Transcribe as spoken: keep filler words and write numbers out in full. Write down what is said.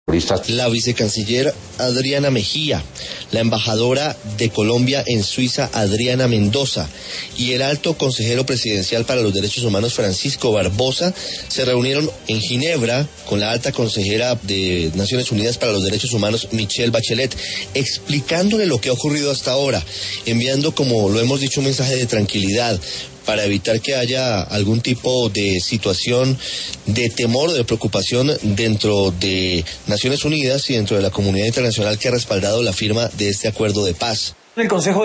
La vicecanciller Adriana Mejía, la embajadora de Colombia en Suiza Adriana Mendoza y el alto consejero presidencial para los derechos humanos Francisco Barbosa se reunieron en Ginebra con la alta consejera de Naciones Unidas para los Derechos Humanos Michelle Bachelet, explicándole lo que ha ocurrido hasta ahora, enviando, como lo hemos dicho, un mensaje de tranquilidad para evitar que haya algún tipo de situación de temor o de preocupación dentro de Naciones Unidas y dentro de la comunidad internacional que ha respaldado la firma de este acuerdo de paz. El Consejo